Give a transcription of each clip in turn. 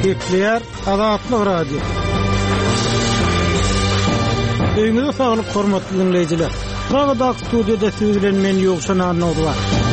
Gepler Azatlyk Radio. Öňüňizde saglyk hormatly dinleýijiler. Programa studiýada siz bilen men Ýogşan Arnawd.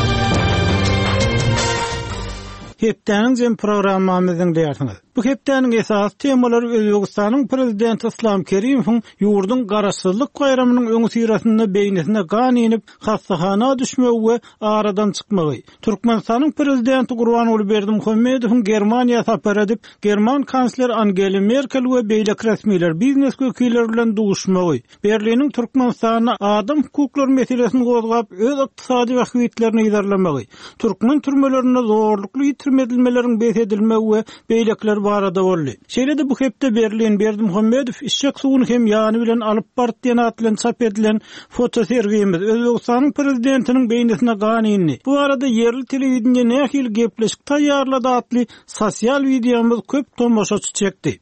Hepdeniň jem programmamyzyň diýersiňiz. Bu hepdeniň esas temalary Özbegistanyň prezidenti Islom Kerimovň ýurdun garaşsyzlyk gaýramynyň öňü sirasynda beýnesine ganynyp hassahana düşmegi we aradan çykmagy. Türkmenistanyň prezidenti Gurbanuly Berdimuhammedowyň Germaniýa sapar edip, German kansler Angela Merkel we beýlek resmiler biznes wekilleri bilen duguşmagy. Berliniň Türkmenistanyna adam hukuklary meselesini gozgap, öz ykdysady wagtlaryny ýerlemagy. Türkmen türmelerinde zorlukly ýitirmedilmeleriň beýdilmegi we beýlekler barada boldy. Şeýlede bu hepde Berlin Berdimuhammedow işçek suwuny hem ýany bilen alyp bardyň atlan çap edilen foto sergimiz Özbegistanyň prezidentiniň beýnesine ganyny. Bu arada yerli telewizionyna nähili gepleşik taýýarlady atly sosial videomuz köp tomoşaçy çekdi.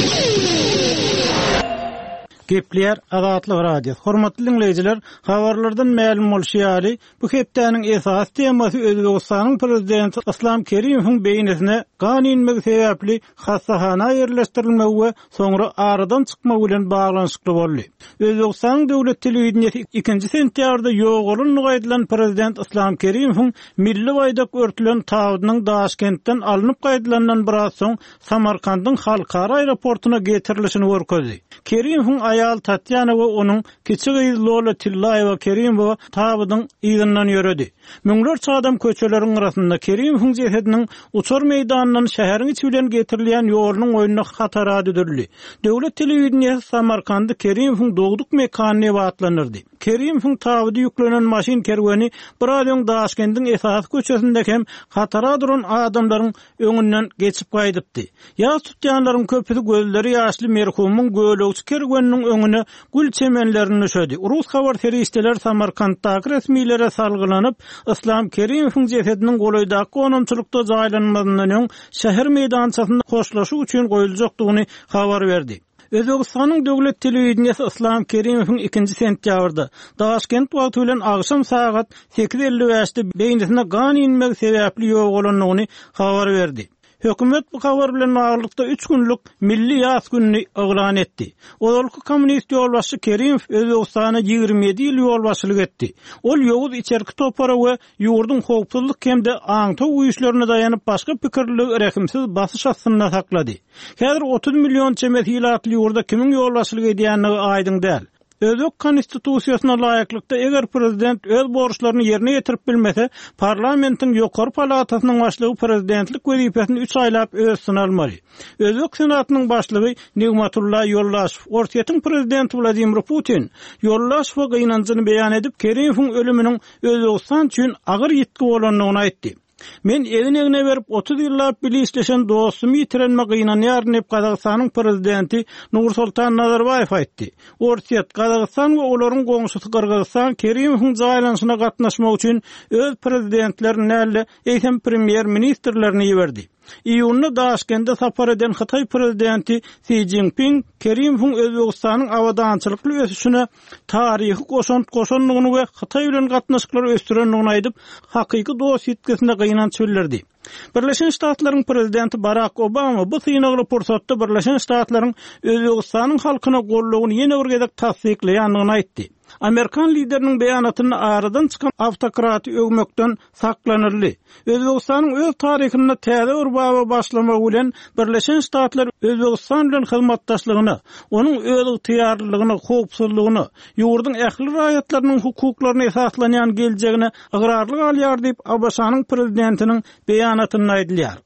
Gepler Azatlyk Radio. Hormatly dinleýijiler, habarlardan ma'lum bolýary, bu hepdeniň esas temasy Özbegistanyň prezidenti Islom Kerimowyň beýnesine ganynmegi sebäpli hassahana ýerleşdirilmegi we soňra aradan çykmagy bilen baglanyşykly boldy. Özbegistanyň döwlet telewizionyny 2 sentýarda ýoğulun gaýdylan prezident Islom Kerimowyň milli baýdak örtülen tabynyň Daşkentden alınıp gaýdylandan biraz soň Samarkandyň halkara aeroportuna getirilişini görkezdi. Kerimowyň ayal Tatyana we onuň kiçik ýyl Lola Tillayewa Kerimowa tabydyň ýygynyň ýöredi. Müňlerçe adam köçeleriň arasynda Kerimowyň jesediniň uçar meýdanynyň şäheriň içi bilen getirilýän ýolunyň oýunyna hatara düdürli. Döwlet telewizionyny Samarkanda Kerimowyň dogduk mekanyny batlanyrdy. Kerimowyň tabydy ýüklenen maşin kerweni birazdan Daşkendiň esas köçesinde hem hatara duran adamlaryň öňünden geçip gaýdypdy. Ýaş tutýanlaryň köpüsi gözleri ýaşly merhumyň gölegçi kerweniniň öňüne gül çemenlerini nöşedi. Rus habar ferişteler Samarkanddaky resmiýlere salgylanyp, Islom Kerimowyň jesediniň golaýdaky konumçylykda jaýlanmagyndan öň şäher meýdançasynda hoşlaşyk üçin goýuljakdygyny habar berdi. Özbegistanyň döwlet telewizionyny Islom Kerimowyň 2 sentýabrda Daşkent wagty bilen agşam saat 8:55-de beýnesine ganynmegi sebäpli ýoğulanyny habar berdi. Hökümet bu habar bilen maglykda 3 günlük milli ýas gününi oglan etdi. Olky kommunist ýolbaşçy Kerimow Özbegistana 27 ýyl ýolbaşçylyk etdi. Ol ýowuz içerki topara we ýurdun howpsuzlyk hemde aňta uýuşlaryna daýanyp başga pikirli rekimsiz basyş astyna saklady. Häzir 30 million çemethilatly ýurda kimiň ýolbaşçylyk edýändigi aýdyň däl. Özbek konstitusiýasyna laýyklykda eger prezident öz borçlaryny ýerine ýetirip bilmese, parlamentiň ýokary palatasynyň başlygy prezidentlik wezipesini 3 aýlap özüne almaly. Özbek senatynyň başlygy Nigmatullah Ýoldaşew, Ortiýetiň prezidenti Vladimir Putin Ýoldaşewa gynanjyny beýan edip, Kerimowyň ölüminiň Özbegistan üçin agyr ýetki bolanyny aýtdy. Men evine berip 30 ýyllap bile işleşen dostumy ýitirenme gynanýar diýip Kazakstanyň prezidenti Nursultan Nazarbayew aýtdy. Ortiýet Kazakystan we olaryň goňşusy Kyrgyzstan Kerimowyň jaýlanyşyna gatnaşmak üçin öz prezidentlerini näle eýsem premier ministrlerini ýiberdi. İýunda Daşkentde sapar eden Hytaý prezidenti Xi Jinping Kerimowyň Özbegistanyň awadançylykly ösüşine taryhy goşanlygyny we Hytaý bilen gatnaşyklary ösdürenligini aýdyp, hakyky dost ýetkisine gynanç bildirdi. Birleşen Ştatlaryň prezidenti Barack Obama bu synagy pursatda Birleşen Ştatlaryň Özbegistanyň halkyna gollagyny ýene bir gezek tasdikleýändigini aýtdy. Amerikan lideriniň beýanatyny aradan çykan awtokraty ögmekden saklanyrly. Özbegistanyň öz taryhyna täze bir baba başlamak bilen Birleşen Ştatlar Özbegistan bilen hyzmatdaşlygyny, onuň öz ýetiýärliligiňi, howpsuzlygyny, ýurdun ähli raýatlarynyň hukuklaryny esaslanýan geljegine agrarlyk alýar diýip Abaşanyň prezidentiniň beýanatyny aýdylýar.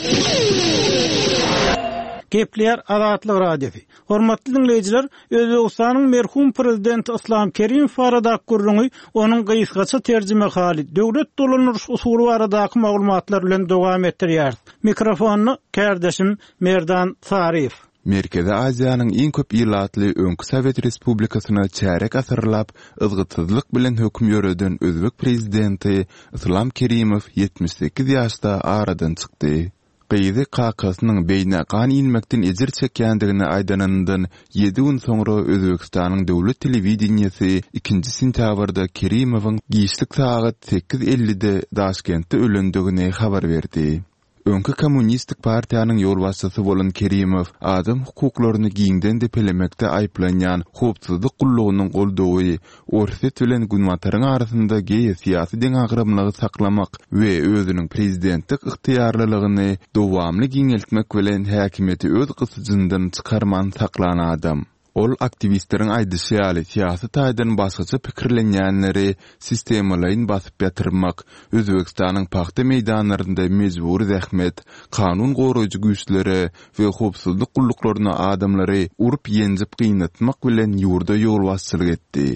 Gepler Azatlyk Radio. Hormatly dinleýijiler, Özbegistanyň merhum prezidenti Islom Kerimow barada gurrungy onuň gysgaça terjime hali, döwlet dolanýaş usuly baradaky maglumatlar bilen dowam etdirýär. Mikrofony kardeşim Merdan Sarif. Merkezi Aziýanyň iň köp ýyllatly öňkü Sowet Respublikasyna çärek asyrlap ızgytsyzlyk bilen hökm ýöreden Özbek prezidenti Islom Kerimow 78 ýaşda aradan çykdy. Gyýzy kakasynyň beýne gan inmekden ejir çekýändigini aýdanandan 7 gün soňra Özbegistanyň döwlet telewizionyasy 2 sentýabrda Kerimowyň giýişlik saat 8:50-de Daşkentde ölendigini habar berdi. Öňkü Kommunistik Partiýanyň ýolbaşçysy bolan Kerimow adam hukuklaryny giňden depelemekde aýplanýan howpsuzlyk gullugynyň goldawy, orset bilen günwataryň arasynda geýe syýasy deňagramlygy saklamak we özüniň prezidentlik ygtyýarlylygyny dowamly giňeltmek bilen häkimeti öz gysyjyndan çykarman saklanan adam. Ol aktivistleriň aýdyşy ýaly syýasy taýdan başgaça pikirlenýänleri sistemalaryň basyp ýatyrmak, Özbegistanyň paxta meýdanlarynda mejburi zähmet, kanun goraýjy güýçlere we howpsuzlyk gulluklaryna adamlary urup ýenjip gynatmak bilen ýurda ýolbaşçylyk etdi.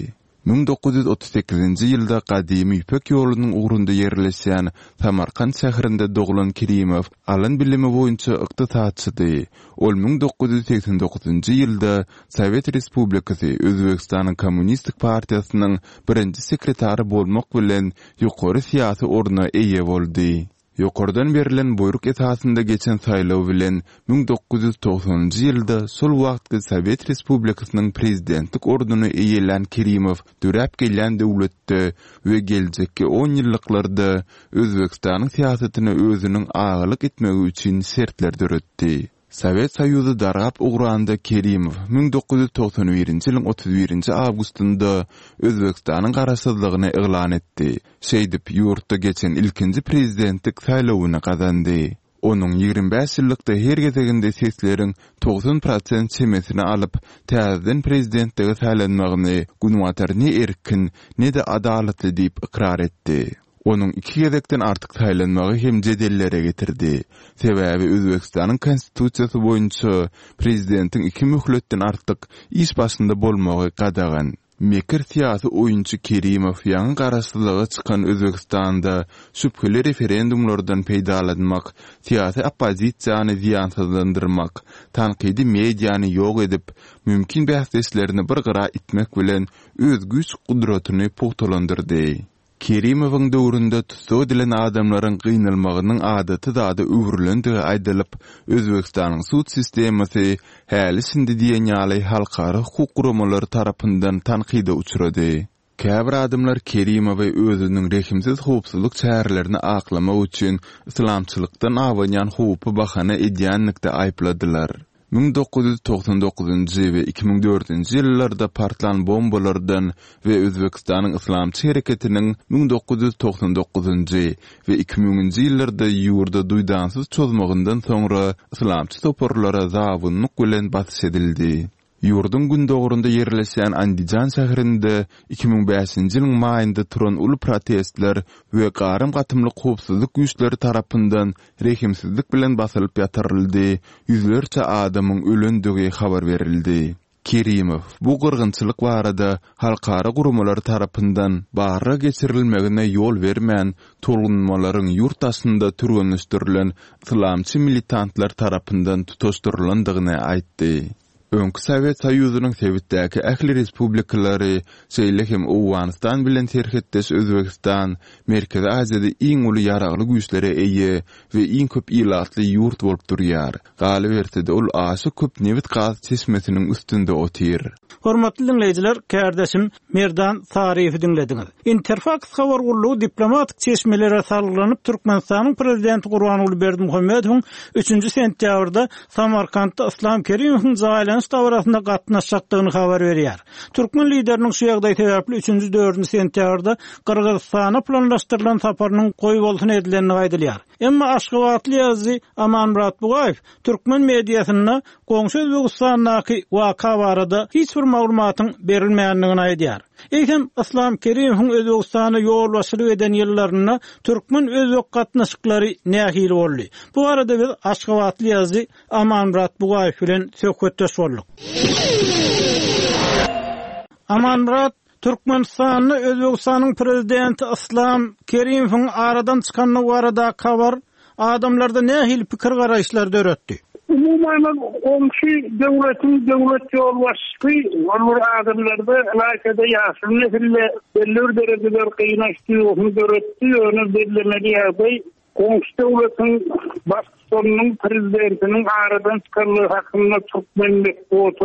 1938-nji ýylda Gadymy Ýüpek ýolunyň ugrunda ýerleşýän Samarkand şäherinde doglan Kerimow alan bilimi boýunça ykdysadçydy. Ol 1989-njy ýylda Sowet Respublikasy Özbegistanyň Kommunistik Partiýasynyň birinji sekretary bolmak bilen ýokary syýasy orna eýe boldy. Ýokardan berilen buyruk esasında geçen saýlaw bilen 1990-njy ýylda sol wagtky Sowet Respublikasynyň prezidentlik orduny eýelen Kerimow düräp gelýän döwletde we geljekki 10 ýyllyklarda Özbegistanyň syýasatyny özüniň agylyk etmegi üçin sertler döretdi. Sowet Soýuzy darap ugranda Kerimow 1991-nji ýylyň 31-nji awgustynda Özbegistanyň garaşsyzlygyny eglan etdi. Şeýdip ýurtda geçen ilkinji prezidentlik saýlawyny gazandy. Onun 25 ýyllykda her gezeginde sesleriň 90% çemesini alyp, täzeden prezidentligi saýlanmagyny günwatar ne erkin, ne de adalatly diýip ikrar etdi. Onun 2 gezekden artyk saýlanmagy hem jedellere getirdi. Sebäbi Özbegistanyň konstitusiýasy boýunça prezidentiň 2 möhletden artyk iş başynda bolmagy gadagan. Mekir syýasy oýunçy Kerimow ýaňy garaşsyzlyga çykan Özbegistanda şüpheli referendumlardan peýdalanmak, syýasy opozisiýany ziýansızlandyrmak, tanqidi mediýany ýok edip, mümkin bäsleşlerini bir gyra itmek bilen öz güýç gudratyny pogtalandyrdy. Kerimowyň döwründe tutsa edilen adamlaryň gynalmagynyň adaty da öwrülendigi aýdylyp, Özbegistanyň sud sistemasy häli şimdi diýen ýaly halkara hukuk guramalary tarapyndan tanqida uçrady. Käbir adamlar Kerimowy özüniň rehimsiz howpsuzlyk çärelerini aklamak üçin islamçylykdan awanýan howpy bahana edýänlikde aýpladylar. 1999-njy we 2004-nji ýyllarda partlan bombalardan we Özbegistanyň islamçy hereketiniň 1999-njy we 2000-nji ýyllarda ýurda duýdansyz çözmeginde soňra islamçy toparlara zawunlyk bilen batyş edildi. Ýurdun gündogrunda ýerleşýän Andijan şäherinde 2005-nji ýylyň maýynda turan uly protestler we garym gatymlyk howpsuzlyk güýçleri tarapyndan rehimsizlik bilen basylyp ýatyryldy. Ýüzlerçe adamyň ölendigi habar berildi. Kerimow bu gyrgynçylyk barada halkara gurumlar tarapyndan barra geçirilmegine ýol bermän tolgunmalaryň ýurtdaşynda türgenleşdirilen islamçy militantlar tarapyndan tutaşdyryldygyny aýtdy. Öňkü Sowet Soýuzynyň sebitdäki ähli respublikalary Şeýlehem Owganistan bilen terhetdeş Özbegistan Merkezi Aziýada iň uly ýaragly güýçlere eýe we iň köp ýylatly ýurt bolup durýar. Galy berdi ol aşy köp newit gaz çeşmesiniň üstünde otyr. Hormatly dinleýijiler, kärdeşim Merdan Tarifi dinlediňiz. Interfax habar gullugy diplomatik çeşmelere salgylanyp Türkmenistanyň prezidenti Gurbanuly Berdimuhammedowyň 3-nji sentýabrda Samarkandda Islam Kerimowyň zaýlanyş dawarasynda gatnaşjakdygyny habar berýär. Türkmen lideriniň şu ýagdaý sebäpli 3-nji 4-nji sentýabrda Kyrgyzstana planlaşdyrylan saparynyň goýup bolsun edileni aýdylýar. Emma Aşgabatly ýazgy Amanmurat Bugaýew Türkmen mediýasyna goňşy Özbegistandaky waka barada hiç bir maglumatyň berilmeýändigini aýdýar. Eýsem Islam Kerimowyň Özbegistana ýolbaşçylyk eden ýyllaryna Türkmen özbek gatnaşyklary nähili boldy. Bu arada biz Aşgabatly ýazgy Amanmurat Bugaýew bilen söhbetdeş boldyk. Amanmurat, Türkmenistanyň Özbegistanyň prezidenti Islam Kerimowyň aradan çykanyny barada habar adamlarda nähili pikir garaýşlar döretdi. Umuman komşu devlet ýolbaşçy olur adamlarda alakada ýaşy nesille belli derejede kıynaşdygyny döretdi. Onu bellemeli ýaly komşu devletiň başçysynyň prezidentiniň aradan çykanlygy hakynda Türkmenlik bolsun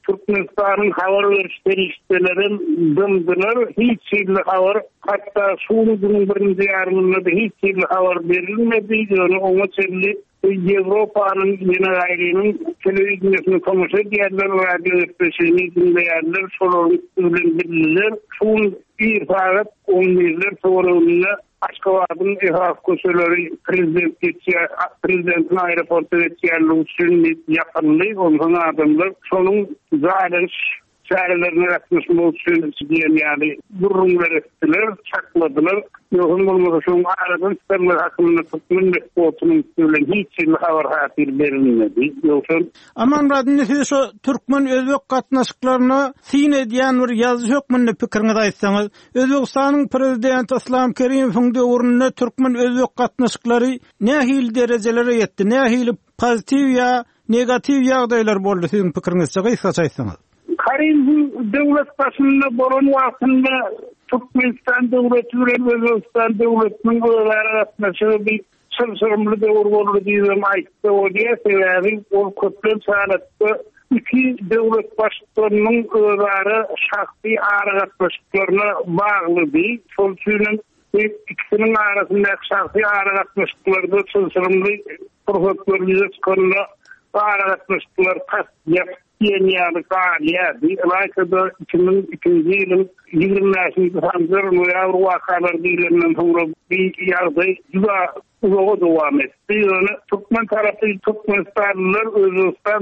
Türkmenistan'ın haber verişleri işçilerin dımdılar. Hiç şeyli haber, hatta sulu günün birinci yarımında da hiç şeyli haber verilmedi. Yani ona çelli Avrupa'nın yeni ayrının televizyonunu konuşa diğerler radyo etmesini dinleyenler sorun ürünleriler. Son bir saat 11'ler sorunla Aşkabat'ın ihaf köşeleri prezidentin aeroportu geçerli usulü yakınlığı onun adamlar sonun zaten çarelerine yaklaşma usulü diyen yani durumlar ettiler, çakladılar. Yoğun olmadı son aradan isterler hakkında tutmanın mesbotunun usulü hiç haber hatir verilmedi. Aman radinesi şu Türkmen Özbek katnaşıklarına sine diyen bir yazı yok mu ne fikrini daysanız? Özbekistan'ın prezidenti Islam Kerimov'un döwründe Türkmen Özbek katnaşıkları ne hil derecelere yetti? Ne hil pozitiv ya negativ ýagdaýlar boldy sizin pikirinizçe gaýsaçaýsyňyz? Karim'in devlet başında boron vaktinde Türkmenistan devleti ve Özbekistan devletinin arasında bir sırrımlı devur oldu diyeceğim ayette o diye sebebi o köprü sağlattı. İki devlet başlarının öğrarı şahsi aragatmışlarına bağlı değil. Solçunun ikisinin arasında şahsi aragatmışlarda sırrımlı profesörlüğü çıkanına aragatmışlar yani kâliyâdi. Alaykada 2002 yılın 20. sanzır nuyavru vakalar değillerinden sonra bir yağday cüda uzağa devam etti. Yani Türkmen tarafı Türkmenistanlılar, Özbekistan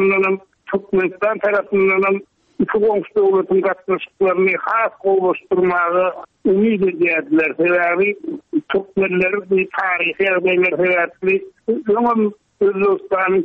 tarafından iki komşu devletin katlaşıklarını has oluşturmağı ümit edildiler. Sebebi Türkmenler bir tarihi yerler sebebi zaman Özbekistan'ın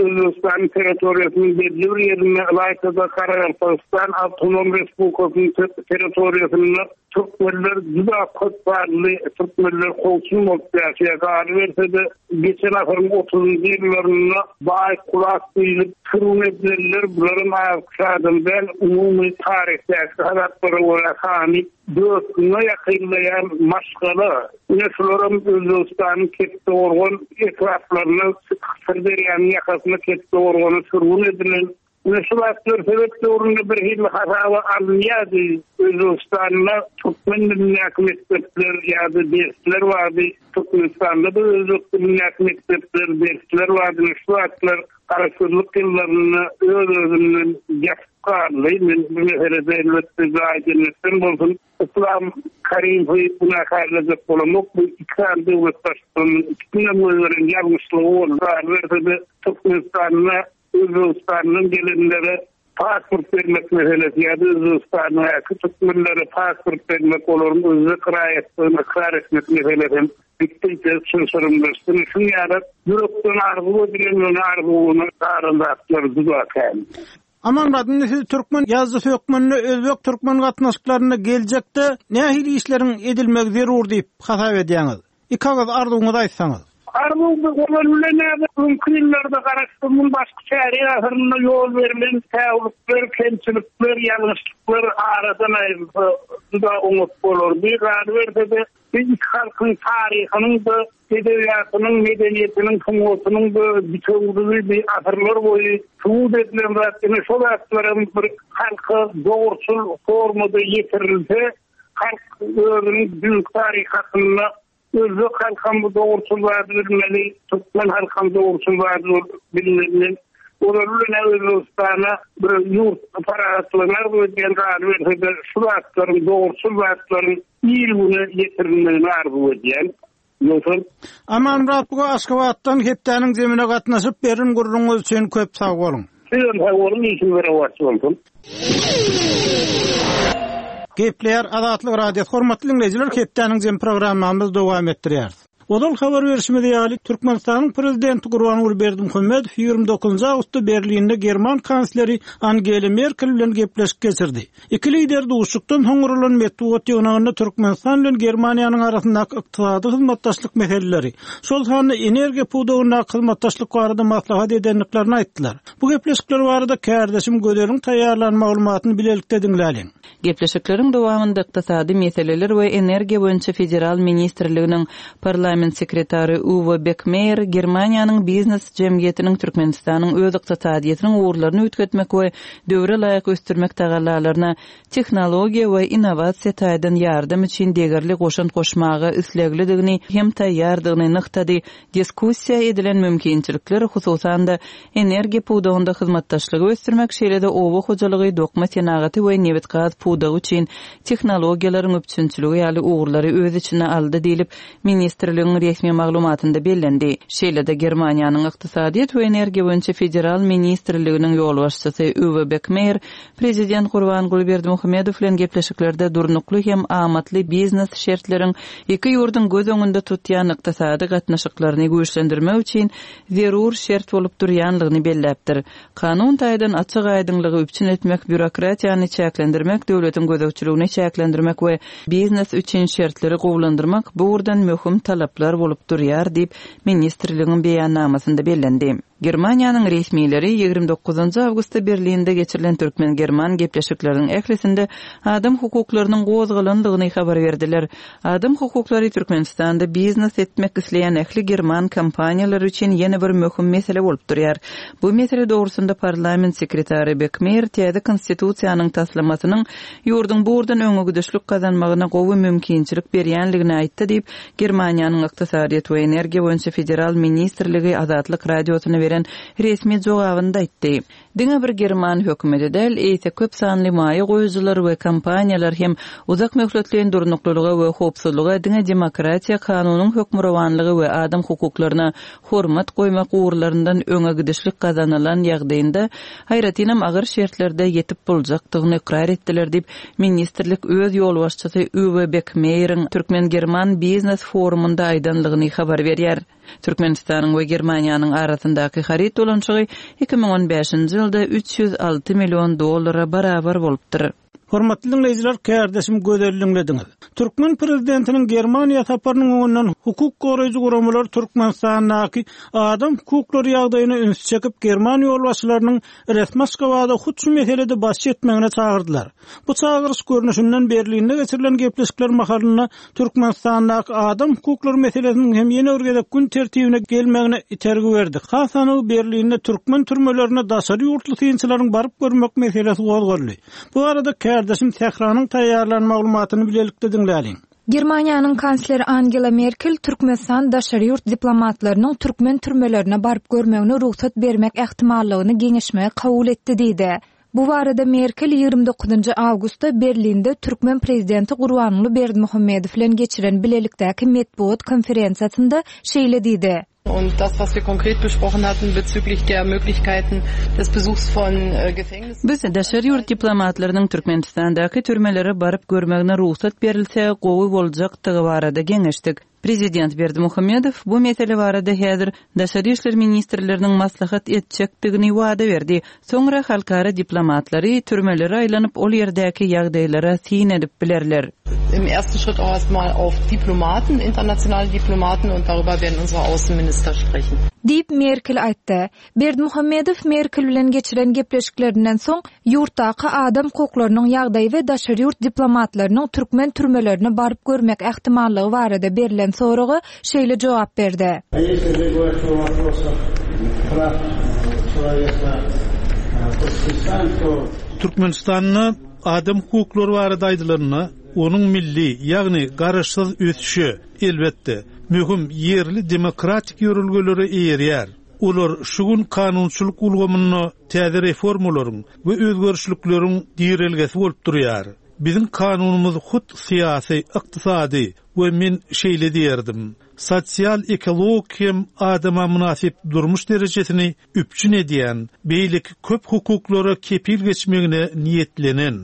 teritoriyasının belli yerine alaykada Karakalpakstan Avtonom Respublikası'nın teritoriyasında Türkmenler güda kutlarlı Türkmenler kolçun oluştuya karar verse de geçen asırın 30. yıllarında bağış kulak duyulup kırım edilerler. Bunların ayakşadından umumi tarihteki hayatları olarak hani dörtüne yakınlayan maşgalı Neşlerim Özbekistan'ın kette organ etraflarını Sırdaryan'ın yakasına kette organı sürgün edilen Neşulatlar sebepte orunda bir hil hasava alınyadı Özbekistan'la Türkmenlerin yakmektepler ya da dersler vardı. Türkmenistan'da da Özbekistan'ın yakmektepler dersler vardı. Neşulatlar karışırlık yıllarını özünden yapkarlıyım. Bu meselede elbette zahidinetten bulsun. İslam Kerimov'u buna karşılayacak olamak bu iki devlet başkanının ikisine boyların yanlışlığı oldu. Verse Türkmenistan'la Özbekistan'ın gelinlere pasport vermek meselesi ya da Özbekistan'a Türkmenlere pasport vermek olur mu? Özbek rayetlerini ikrar etmek meselesi bittiyse sözlerimdesin. Şunu yani Yurup'tan arzuğu edilen arzuğunu karında atları düzakayım. Aman radinesi Türkmen yazdı sökmenle Özbek Türkmen katnaşıklarına gelecekte ne ahili işlerin edilmek zerur deyip hasap ediyorsunuz. İkağız arzuğunu da aytsanız. Arzuğu olanlarına mümkünlerde karıştırmanın başka çare ahırına yol verilen tevlükler, kemçilikler, yanlışlıklar aradan ayrıca da umut olur. Bir karar verse de bir halkın tarihinin de edebiyatının, medeniyetinin, kumutunun da bütünlüğü bir asırlar boyu tuğut edilen rahatını şol asırların bir halkı doğrusul formada yetirilse halk öğrenin büyük tarih hakkında Özbek halkın bu doğrusul vardır, Türkmen halkın doğrusul vardır bilinmeli. Olarına Özbekistan'a bir yurt aparatlarına ve genel verse de şu hakların doğrusul hakların iyiliğine getirilmelerini arzu ediyen. Aman Ratbuga Aşgabat'tan heptäniň zemine gatnaşyp berim gurruňyz üçin köp sag bolun. Sizin sag bolun, işin berewatçy bolsun. Gepler Azatlyk Radio hormatly dinleýijiler, heptäniň zem programmamyz dowam etdirýär. Odal habar berişmede ýaly Türkmenistanyň prezidenti Gurbanuly Berdimuhammedow 29 awgustda Berlinde German kansleri Angela Merkel bilen gepleşik geçirdi. Iki lider duşukdan hoňurulan metbuat ýygnagyna Türkmenistan bilen Germaniýanyň arasyndaky ykdysady hyzmatdaşlyk meseleleri, şol sany energiýa puwdagyna hyzmatdaşlyk barada maslahat edenliklerini aýtdylar. Bu gepleşikler barada kärdeşim Göderiň taýýarlan maglumatyny bilelikde dinläliň. Gepleşikleriň dowamında ykdysady meseleler we energiýa boýunça federal ministrliginiň parlament parlament sekretary Uwe Beckmeyer Germaniýanyň biznes jemgyýetiniň Türkmenistanyň öz ykdysadyýatynyň uğurlaryny ötketmek we döwre laýyk ösdürmek tagallalaryna tehnologiýa we innovasiýa taýdan ýardam üçin degerli goşun goşmagy isleglidigini hem taýýardygyny nykdady. Diskussiýa edilen mümkinçilikler hususan da energiýa puwdagynda hyzmatdaşlygy ösdürmek şeýle-de owa hojalygy, dokma tenagaty we nebet gaz puwdagy üçin tehnologiýalaryň öpçünçiligi ýaly uğurlary öz içine aldy diýilip ministrligiň resmi maglumatynda bellendi. Şeýle-de Germaniýanyň ykdysadyýat we energiýa boýunça federal ministrliginiň ýol başçysy Uwe Beckmeyer prezident Gurbanguly Berdimuhamedow bilen gepleşiklerde durnukly hem amatly biznes şertleriň iki ýurdun göz öňünde tutýan ykdysady gatnaşyklaryny güýçlendirmek üçin zerur şert bolup durýanlygyny belläpdir. Kanun taýdan açyk aýdynlygy üçin etmek, bürokratiýany çäklendirmek, döwletiň gözegçiligini çäklendirmek we biznes üçin şertleri gowlandyrmak bu urdan möhüm talaplar bolup durýar diýip ministrligiň beýannamasynda bellendi. Germaniýanyň resmiýetleri 29 awgustda Berlinde geçirilen Türkmen-German gepleşikleriniň ählisinde adam hukuklarynyň gozgalandygyny habar berdiler. Adam hukuklary Türkmenistanda biznes etmek isleýän ähli German kompaniýalary üçin ýene bir möhüm mesele bolup durýar. Bu mesele dogrusunda parlament sekretary Beckmeyer täze konstitusiýanyň taslamasynyň ýurdun bu urdan öňe gidişlik gazanmagyna gowy mümkinçilik berýänligini aýtdy diýip Germaniýanyň ykdysadyýat we energiýa boýunça federal ministrligi Azatlyk radiosyna beren resmi jogabynda aýtdy. Diňe bir German hökümeti del eýse köp sanly maýa goýucular we kompaniýalar hem uzak möhletliň durnuklylygy we howpsuzlygy, diňe demokratiýa, kanunyň hökmürawanlygy we adam hukuklaryna hormat goýmak uğurlaryndan öňe gidişlik gazanylan ýagdaýynda haýratynam agyr şertlerde ýetip boljakdygyny ikrar etdiler diýip ministrlik öz ýol başçysy Uwe Beckmeyeriň Türkmen-German biznes forumunda aýdanlygyny habar berýär. Türkmenistanyň we Germaniýanyň arasyndaky harit dolanşygy 2015-nji ýylda $306 million barabar bolupdyr. Hormatly dinleyijiler, kärdeşim gözelliňlediňiz. Türkmen prezidentiniň Germaniýa saparynyň öňünden hukuk goraýjy guramalar Türkmenistanyň adam hukuklary ýagdaýyny üns çekip Germaniýa ýolbaşçylarynyň resmi skawada hut şu meselede baş etmegine çagyrdylar. Bu çagyryş görnüşinden Berlinde geçirilen gepleşikler mahalyna Türkmenistanyň adam hukuklary meselesiniň hem ýene örgedek gün tertibine gelmegine itergi berdi. Hasan Berlinde Türkmen türmelerine daşary ýurtly synçylaryň baryp görmek meselesi gozgorly. Bu arada Kardeşim Tehranyň taýýarlan maglumatyny bilelikde dinläliň. Germaniýanyň kansleri Angela Merkel Türkmenistan daşary ýurt diplomatlarynyň türkmen türmelerine baryp görmegine ruhsat bermek ähtimallygyny geňişmege kabul etdi diýdi. Bu barada Merkel 29 awgustda Berlinde Türkmen prezidenti Gurbanguly Berdimuhamedow bilen geçiren bilelikdäki medeniýet konferensiýasynda şeýle diýdi. Und das, was wir konkret besprochen hatten bezüglich der Möglichkeiten des Besuchs von Gefängnissen. Biz daşary ýurt diplomatlarynyň Türkmenistandaky türmelere baryp görmegine ruhsat berilse gowy boljakdygy barada geňeşdik. Prezident Berdimuhamedow bu mesele barada häzir daşary işler ministrleriniň maslahat etjekdigini wada berdi. Soňra halkara diplomatlary türmelere aýlanyp ol ýerdäki ýagdaýlara sin edip bilerler. Im ersten Schritt auch erstmal auf Diplomaten, internationale Diplomaten, und darüber werden unsere Außenminister sprechen. Diýip Merkel aýtdy. Berdimuhamedow Merkel bilen geçiren gepleşiklerinden soň ýurtdaky adam hukuklarynyň ýagdaýy we daşary ýurt diplomatlarynyň türkmen türmelerine baryp görmek ähtimallygy barada berilen soragy şeýle jogap berdi. Türkmenistanyň adam hukuklary barada aýdylaryna onun milli, ýagny garaşsyz ötüşi elbetde möhüm yerli demokratik ýörülgeleri eýerýär. Olar şu gün kanunçylyk ulgamyny täze reformalaryň we özgörüşlikleriň direlgesi bolup durýar. Bizim kanunumuz hut siyasi, iqtisadi ve men şeýle diýerdim. Sosial ekologiyam adama münasip durmuş derejesini üpçün edýän, beýleki köp hukuklary kepil geçmegine niýetlenen.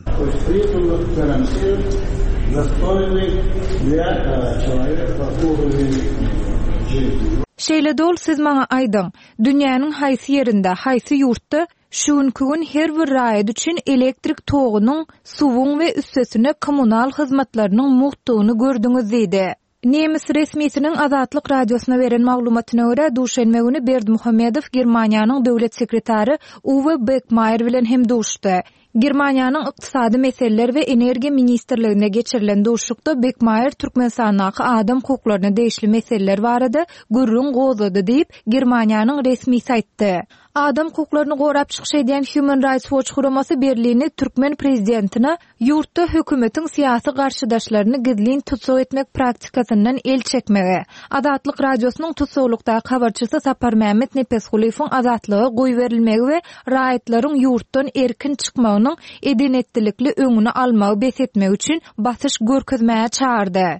Şeýle dol siz maňa aýdyň, dünýäniň haýsy ýerinde, haýsy ýurtda şunkün her bir raýat üçin elektrik togunyň, suwuň we üstesine kommunal hyzmatlarynyň muhtugyny gördüňiz diýdi. Nemis resmiýetiniň Azatlyk radiosyna beren maglumatyna görä, duşenme güni Berdimuhamedow Germaniýanyň döwlet sekretary Uwe Beckmeyer bilen hem duşdy. Germaniýanyň ykdysady meseleler we energiýa ministrligine geçirilen duşukda Bekmayer Türkmenistanyň adam hukuklaryna değişli meseleler barada gurrun gozady diýip Germaniýanyň resmi saýtdy. Adam hukuklaryny gorap çykyş edýän Human Rights Watch guramasy Berlini Türkmen prezidentine ýurtda hökümetiň syýasy garşydaşlaryny gizlin tutsuk etmek praktikasyndan el çekmege, Azatlyk radiosynyň tutsuklukda habarçysy Sapar Mehmet Nepeshuliýewiň azatlygy goý berilmegi we raýatlaryň ýurtdan erkin çykmagynyň edenetlikli öňüni almagy besetmek üçin basyş görkezmäge çağırdy.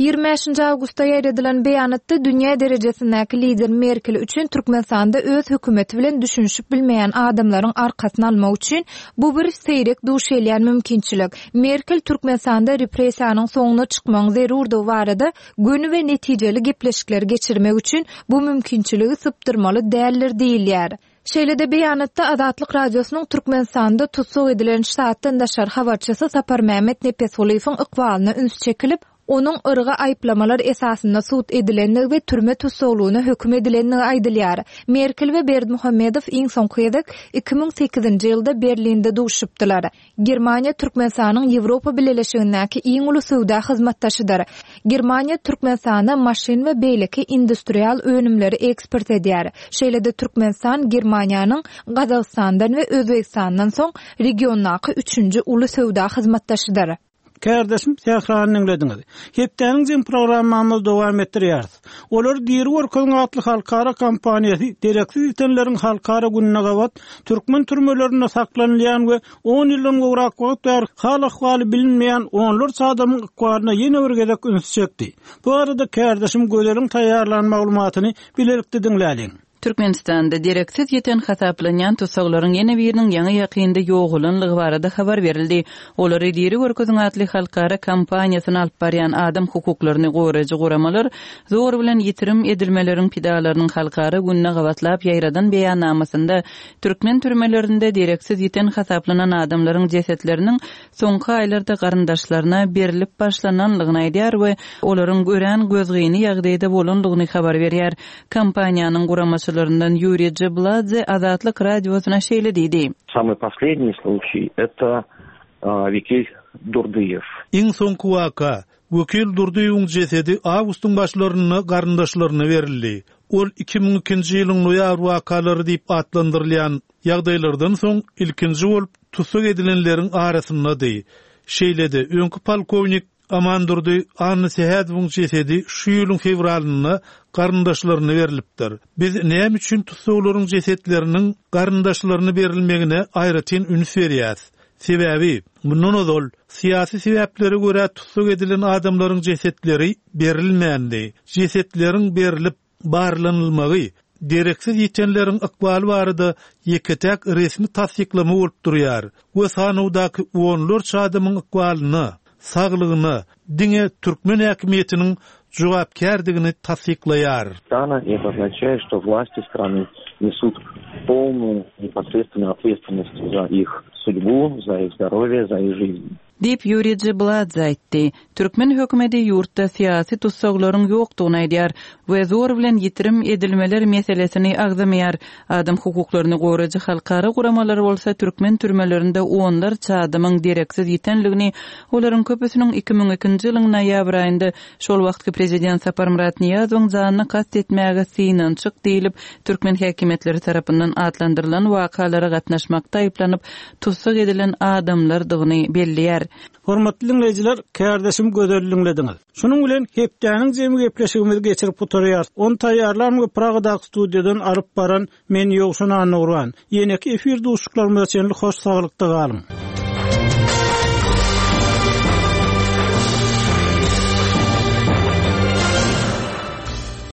25 Awgustda ýeredilen beýanatda dünýä derejesindäki lider Merkel üçin Türkmenistanda öz hökümeti bilen düşünşip bilmeýän adamlaryň arkasyny almak üçin bu bir seýrek duş elýän mümkinçilik. Merkel Türkmenistanda repressiýanyň soňuna çykmagyň zerurdygy barada göni we netijeli gepleşikler geçirmek üçin bu mümkinçiligi sypdyrmaly däldir diýilýär. Şeýle-de beýanatda Azatlyk radiosynyň Türkmenistanda tutsuk edilen ştatdan daşar habarçysy Sapar Mehmet Nepeshuliýewiň ykbalyna üns çekilip, onun ırga ayıplamalar esasında suut edilenligi ve türme tutsukluğuna hüküm edilenligi aýdylýar. Merkel ve Berdimuhammedow iň soňky ýyly 2008-nji ýylda Berlinde duşupdylar. Germaniýa Türkmenistanyň Ýewropa Birleşigindäki iň uly söwda hyzmatdaşydyr. Germaniýa Türkmenistana maşyn we beýleki industrial önümleri eksport edýär. Şeýle-de Türkmenistan Germaniýanyň Gazagstandan we Özbekistandan soň regiondaky 3-nji uly söwda hyzmatdaşydyr. Kardeşim tekrarını dinlediňiz. Hepdeniň jym programmamyzy dowam etdirýäris. Olar diýeri Workoň atly halkara kampaniýasy direksiz ýetenleriň halkara gününe gabat türkmen türmelerinde saklanýan we 10 ýyldan gowrak wagt hal ahwaly bilinmeýän onlarça adamyň ykbaryna ýene bir gezek üns çekdi. Bu arada kardeşim gözleriň taýýarlan maglumatyny bilelikde dinläliň. Türkmenistanda direksiz ýeten hasaplanýan tutsaklaryň ýene biriniň ýaňy ýakynda ýoğulanlygy barada habar berildi. Olar diýeri Workoň atly halkara kampaniýasyny alyp barýan adam hukuklaryny goraýjy guramalar zor bilen ýitirim edilmeleriň pidalarynyň halkara gününe gabatlap ýaýradan beýannamasynda türkmen türmelerinde direksiz ýeten hasaplanan adamlaryň jesetleriniň soňky aýlarda garyndaşlaryna berilip başlananlygyny aýdýar we olaryň gören gözgini ýagdaýda bolanlygyny habar berýär. Kampaniýanyň guramasy Юрий Джебладзе Азатlyk радиосuna şeýle diýdi. Самый последний случай это Викиль Дурдыев. Iň soňky waka Викиль Дурдыевиň jesedi awgustyň başlaryna garyndaşlaryna berildi. Ol 2002-nji ýylyň noýabr wakalary diýip atlandyrylýan ýagdaýlardan soň ilkinji bolup tutsuk edilenleriň arasyndady. Şeýle-de öňkü polkownik Aman Durdy Anny Sehadowyň jesedi şu ýylyň fevralyna garyndaşlaryna berilipdir. Biz näme üçin tutsuklaryň jesetleriniň garyndaşlaryna berilmegine aýratyn üns berýäs. Sebebi mundan ozal syýasy sebäplere görä tutsuk edilen adamlaryň jesetleri berilmeýändi. Jesetleriň berilip barlanylmagy direksiz ýetenleriň ykbaly barada ýeketek resmi tasdiklama bolup durýar. We sanawdaky onlarça adamyň ykbalyny saglygyny diňe türkmen häkimetiniň jogapkärdigini tasdiklaýar. Это означает, что власти страны несут полную непосредственную ответственность за их судьбу, за их здоровье, за их жизнь. Dip Юрий Джебладзе aýtdy. Türkmen hökümeti ýurtda syýasy tutsaklaryň ýokdugyny aýdýar we zor bilen ýitirim edilmeler meselesini agzamaýar. Adam hukuklaryny goraýjy halkara guramalary bolsa türkmen türmelerinde onlarça adamyň direksiz ýetenligini, olaryň köpüsiniň 2002-nji ýylyň noýabr aýynda şol wagtky prezident Sapar Niýazowyň janyny kast etmäge synançyk diýilip türkmen häkimetleri tarapyndan atlandyrylan wakalara gatnaşmakda aýplanyp tutsuk edilen adamlardygyny belliýär. Hormatly dinleyijiler, kardeşim gözelliňlediňiz. Şunuň bilen hepdeniň jemy gepleşigimizi geçirip oturýar. On taýýarlanma Pragadaky studiýadan alyp baran men Ýogşan Anurwan. Ýene-ki efir duşuklarymyza çenli hoş saglykda galyň.